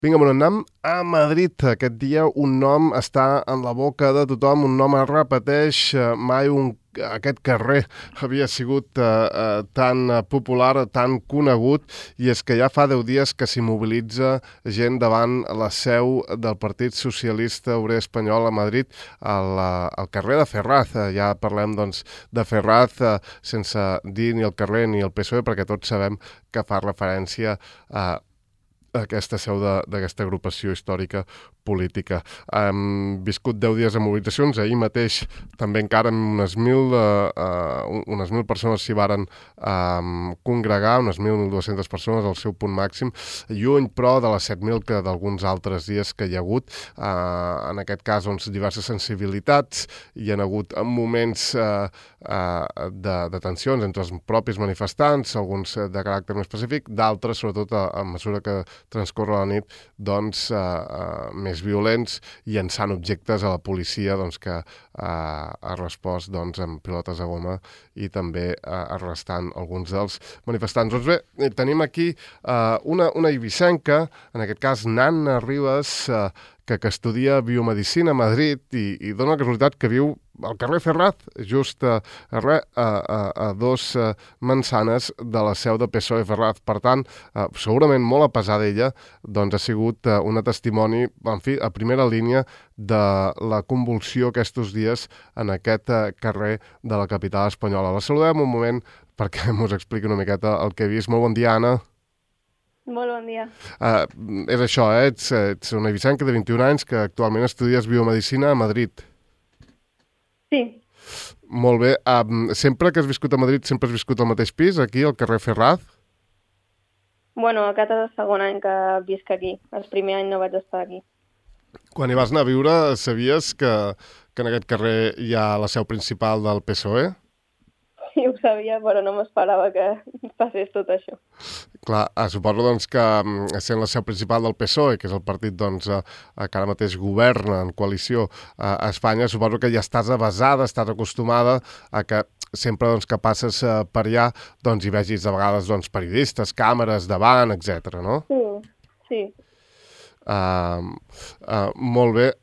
Vinga, bon, anem a Madrid. Aquest dia un nom està en la boca de tothom, un nom es repeteix, mai aquest carrer havia sigut tan popular, tan conegut, i és que ja fa 10 dies que s'hi mobilitza gent davant la seu del Partit Socialista Obrer Espanyol a Madrid, al carrer de Ferraz. Ja parlem doncs, de Ferraz sense dir ni el carrer ni el PSOE, perquè tots sabem que fa referència a aquesta seu d'aquesta agrupació històrica política. Hem viscut 10 dies de mobilitzacions, ahir mateix també encara unes 1.000 persones s'hi varen congregar, unes 1.200 persones al seu punt màxim, lluny però de les 7.000 que d'alguns altres dies que hi ha hagut. En aquest cas, doncs, diverses sensibilitats, hi ha hagut moments de tensions entre els propis manifestants, alguns de caràcter més específic, d'altres, sobretot a mesura que transcorre la nit, doncs, més violents, llançant objectes a la policia, doncs, que ha respost, doncs, amb pilotes de goma i també arrestant alguns dels manifestants. Doncs bé, tenim aquí una eivissenca, en aquest cas Nanna Ribas, que estudia biomedicina a Madrid i dona la casualitat que viu al carrer Ferraz, just a 2 manzanes de la seu de PSOE Ferraz. Per tant, segurament molt a pesar d'ella, doncs ha sigut una testimoni, en fi, a primera línia de la convulsió aquests dies en aquest carrer de la capital espanyola. La saludem un moment perquè mos expliqui una miqueta el que he vist. Molt bon dia, Anna. Molt bon dia. És això, ets una eivissenca de 21 anys que actualment estudies biomedicina a Madrid. Sí. Molt bé. Sempre que has viscut a Madrid, sempre has viscut al mateix pis, aquí, al carrer Ferraz? Bueno, aquest és el segon any que visc aquí. El primer any no vaig estar aquí. Quan hi vas anar a viure, sabies que en aquest carrer hi ha la seu principal del PSOE? Sí, ho sabia, però no m'esperava que passés tot això. Clar, suposo doncs, que sent la seu principal del PSOE, que és el partit doncs, que ara mateix governa en coalició a Espanya, suposo que ja estàs avesada, estàs acostumada a que sempre doncs, que passes per allà doncs, hi vegis de vegades doncs, periodistes, càmeres davant, etc. no? Sí. Molt bé.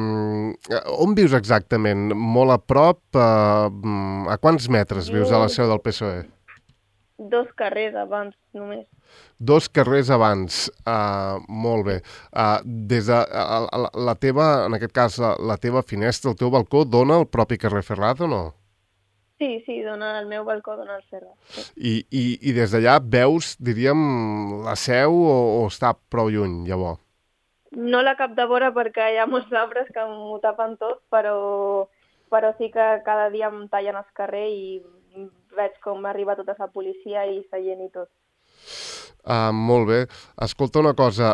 On vius exactament? Molt a prop? A quants metres vius de la seu del PSOE? 2 carrers abans, només. 2 carrers abans. Molt bé. Des de la teva, en aquest cas, la teva finestra, el teu balcó, dona el propi carrer Ferraz o no? Sí, dona el meu balcó, dona el Ferraz. Sí. I des d'allà veus, diríem, la seu o està prou lluny, llavors? No la cap de vora perquè hi ha molts arbres que m'ho tapen tot, però sí que cada dia em tallen el carrer i veig com arriba tota la policia i la gent i tot. Molt bé. Escolta una cosa,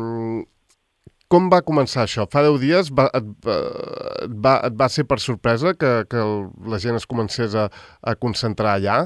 com va començar això? Fa 10 dies et va ser per sorpresa que la gent es comencés a concentrar allà?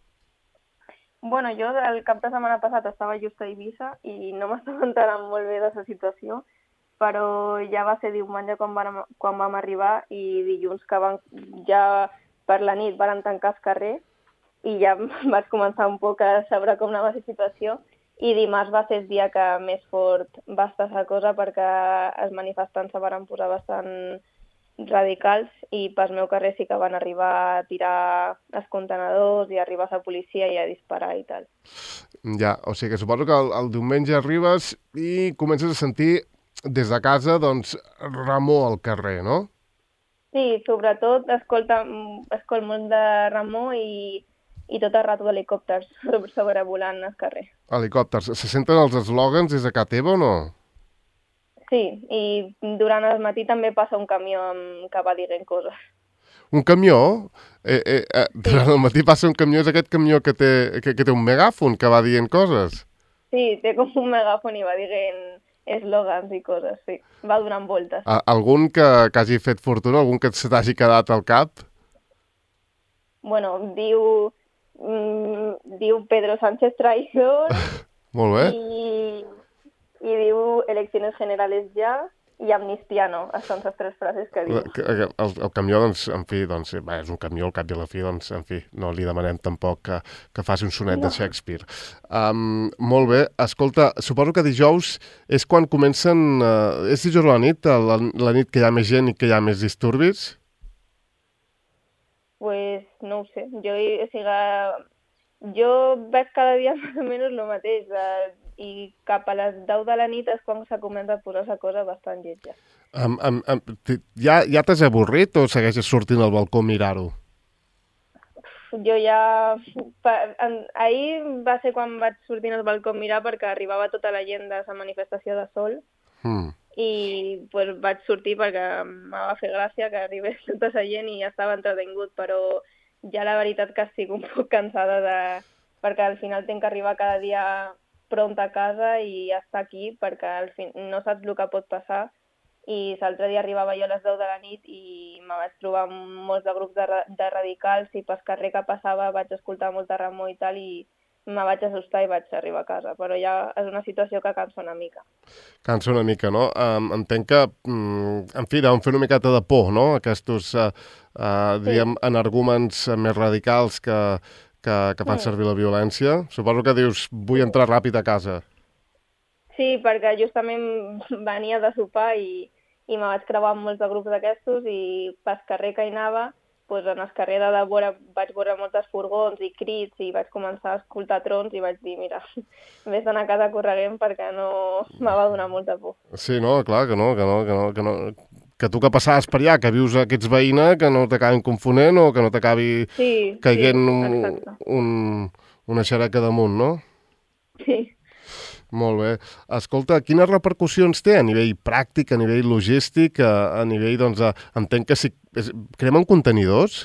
Bueno, jo el cap de setmana passat estava just a Eivissa i no m'estava enterant molt bé de la situació, però ja va ser diumenge quan vam arribar i dilluns que ja per la nit van tancar el carrer i ja vaig començar un poc a saber com anava la situació i dimarts va ser el dia que més fort va estar la cosa perquè els manifestants se van posar bastant radicals i pel meu carrer sí que van arribar a tirar els contenedors i arribar a la policia i a disparar i tal. Ja, o sigui que suposo que el diumenge arribes i comences a sentir des de casa, doncs, remor al carrer, no? Sí, sobretot escolta molt de remor i tot el rato helicòpters sobrevolant el carrer. Helicòpters. Se senten els eslògans des de casa teva o no? Sí, i durant el matí també passa un camió que va dient coses. Un camió? Durant el matí passa un camió, és aquest camió que té un megàfon que va dient coses? Sí, té com un megàfon i va dient eslògans i coses, sí. Va donant voltes. Algun que hagi fet fortuna, algun que se t'hagi quedat al cap? Bueno, diu Pedro Sánchez traidor. Molt bé. I diu eleccions generales ja i amnistia no, són les tres frases que diu. El camió, doncs, en fi, doncs, és un camió al cap i a la fi, doncs, en fi, no li demanem tampoc que faci un sonet de Shakespeare. Molt bé, escolta, suposo que dijous és quan comencen, és dijous a la nit, la nit que hi ha més gent i que hi ha més disturbis? Pues no ho sé, jo veig cada dia més o menys el mateix, i cap a les 10 de la nit és quan s'ha començat a posar la cosa bastant lletja. Ja t'has avorrit o segueixes sortint al balcó a mirar-ho? Jo ja... Ahir va ser quan vaig sortir al balcó a mirar perquè arribava tota la gent de la manifestació de Sol i pues, vaig sortir perquè em va fer gràcia que arribés tota la gent i ja estava entretingut, però ja la veritat que estic un poc cansada perquè al final tinc que arribar cada dia pront a casa i estar aquí perquè al no saps el que pot passar. I l'altre dia arribava jo a les 10 de la nit i me vaig trobar molts de grups de radicals i pel carrer que passava vaig escoltar molta remor i tal i me vaig assustar i vaig arribar a casa, però ja és una situació que cansa una mica. Cansa una mica, no? Entenc que, en fi, deuen fer una miqueta de por, no? Aquests, diguem, energúmens més radicals que fan servir la violència. Suposo que dius, vull entrar ràpid a casa. Sí, perquè justament venia de sopar i me vaig creuar amb molts de grups d'aquestos i pel carrer que hi anava, doncs en el carrer de vora vaig veure moltes furgons i crits i vaig començar a escoltar trons i vaig dir, mira, vés d'anar a casa correguent perquè no me va donar molta por. Sí, no, clar, que no. Que tu que passaves per allà, que vius aquests veïnes, que no t'acabin confonent o que no t'acabi caient una xereca damunt, no? Sí. Molt bé. Escolta, quines repercussions té a nivell pràctic, a nivell logístic, a nivell, doncs, entenc que si cremen contenidors?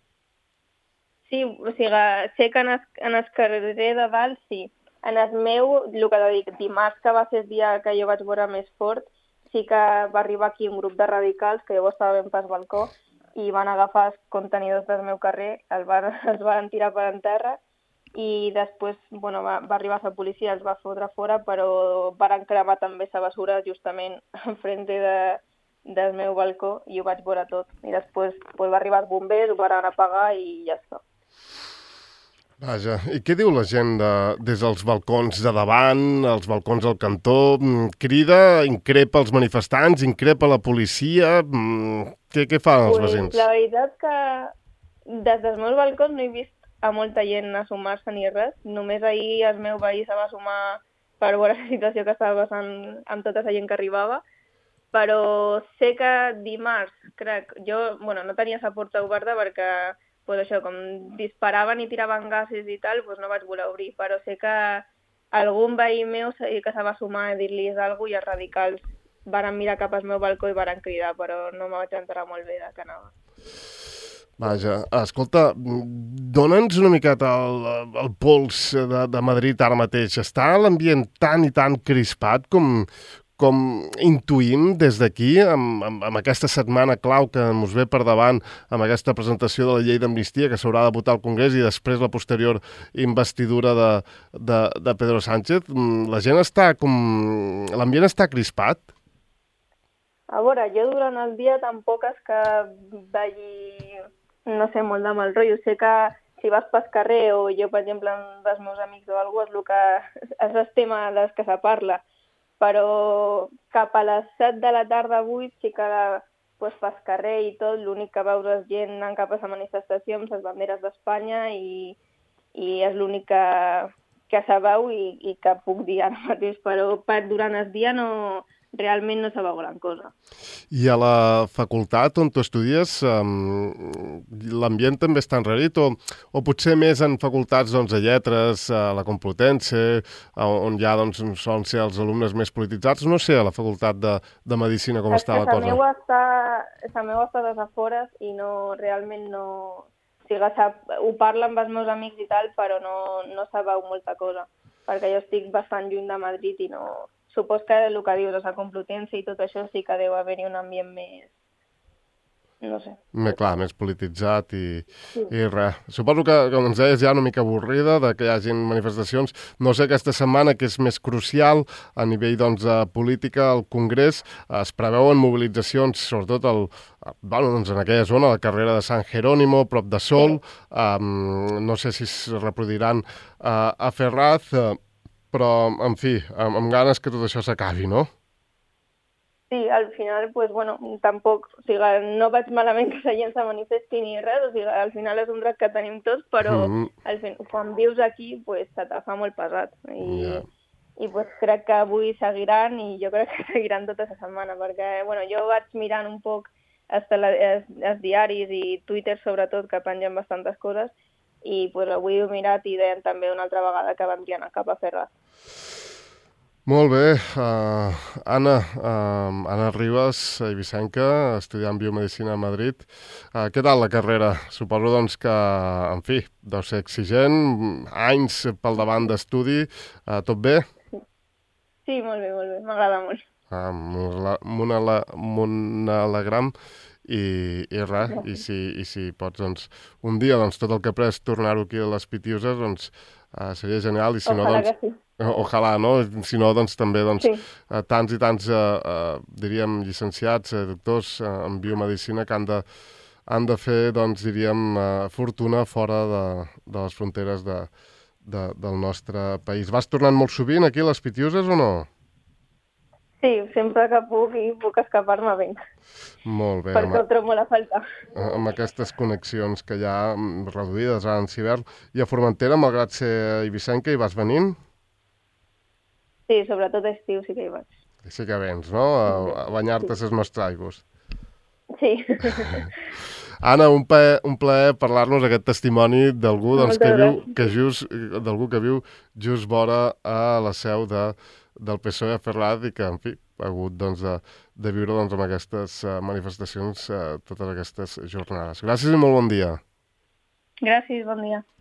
Sí, o sigui, sé que en el carrer de dalt, sí. En el meu, el que dic, dimarts, que va ser el dia que jo vaig veure més fort, sí que va arribar aquí un grup de radicals, que llavors estava ben pas balcó, i van agafar els contenidors del meu carrer, els van tirar per en terra, i després bueno, va arribar la policia, els va fotre fora, però van cremar també la basura justament enfrente del meu balcó i ho vaig veure tot. I després va arribar els bombers, ho van apagar i ja està. Vaja, i què diu la gent des dels balcons de davant, els balcons del cantó? Crida, increpa els manifestants, increpa la policia? Què fan els veïns? La veritat que des dels meus balcons no he vist a molta gent a sumar-se ni res. Només ahir el meu veí se va sumar per veure la situació que estava passant amb tota la gent que arribava. Però sé que dimarts, crec, jo no tenia la porta oberta perquè pues això, com disparaven i tiraven gasos i tal, pues no vaig voler obrir. Però sé que algun veí meu que se va sumar a dir-li alguna cosa i els radicals van mirar cap al meu balcó i van cridar, però no me vaig enterar molt bé de què anava. Vaja, escolta, dona'ns una miqueta el pols de Madrid ara mateix. Està l'ambient tan i tan crispat com intuïm des d'aquí, amb aquesta setmana clau que ens ve per davant, amb aquesta presentació de la llei d'amnistia que s'haurà de votar al Congrés i després la posterior investidura de Pedro Sánchez. La gent està l'ambient està crispat? A veure, jo durant el dia tampoc és que vegi, no sé, molt de mal rotllo. Sé que si vas pel carrer o jo, per exemple, amb els meus amics o alguna cosa, és el tema dels que se parla. Però cap a les 7 de la tarda, 8, sí que pues, pel carrer i tot, l'únic que veus és gent anant cap a la manifestació amb les banderes d'Espanya i és l'únic que se veu i que puc dir ara mateix. Però durant el dia realment no se veu gran cosa. I a la facultat on tu estudies l'ambient també està enrarit o potser més en facultats de lletres, a la Complutense, on ja solen ser els alumnes més polititzats? No sé, a la facultat de Medicina com està la cosa. La meva està des afores i realment no... O sigui, ho parlo amb els meus amics i tal, però no se veu molta cosa, perquè jo estic bastant lluny de Madrid i no... Supos que el que dius, la Complutense i tot això sí que deu haver-hi un ambient més... no sé. Clar, més polititzat Sí. i res. Suposo que, com ens deies, ja una mica avorrida de que hi hagin manifestacions. No sé, aquesta setmana, que és més crucial a nivell doncs, de política, al Congrés, es preveuen mobilitzacions, sobretot doncs en aquella zona, la carrera de San Jerónimo, prop de Sol. No sé si es reproduiran a Ferraz, però, en fi, amb ganes que tot això s'acabi, no? Sí, al final, pues bueno, tampoc, o sigui, no vaig malament que la gent se manifesti ni res, o sigui, al final és un dret que tenim tots, però quan vius aquí, pues se te fa molt pesat. I pues crec que avui seguiran i jo crec que seguiran tota la setmana, perquè, bueno, jo vaig mirant un poc els diaris i Twitter, sobretot, que pengen bastantes coses, i pues avui ho he mirat i deien també una altra vegada que van anar cap a Ferraz. Molt bé. Anna Ribas, eivissenca, estudiant biomedicina a Madrid. Què tal la carrera? Suposo doncs, que, en fi, deu ser exigent, anys pel davant d'estudi. Tot bé? Sí, molt bé, m'agrada molt. M'alegram i res, i si pots, doncs, un dia, doncs, tot el que he après tornar-ho aquí a les Pitiuses, doncs, seria genial, i si no, doncs... Sí. Ojalà, no? Si no, doncs també sí. Tants i tants, diríem, llicenciats, doctors en biomedicina que han de fer, doncs, diríem, fortuna fora de les fronteres del nostre país. Vas tornant molt sovint aquí a les Pitiuses o no? Sí, sempre que puc escapar-me ben. Molt bé. Perquè ho trobo molt a faltar. Amb aquestes connexions que hi ha reduïdes ara en Civert. I a Formentera, malgrat ser eivissenca, hi vas venint? Sí, sobretot estiu sí que hi vaig. Sí que vens, no? A banyar-te a les nostres aigües. Sí. Anna, un plaer parlar-nos aquest testimoni d'algú doncs, que viu just vora a la seu del PSOE a Ferraz i que, en fi, ha hagut doncs, de viure doncs, amb aquestes manifestacions totes aquestes jornades. Gràcies i molt bon dia. Gràcies, bon dia.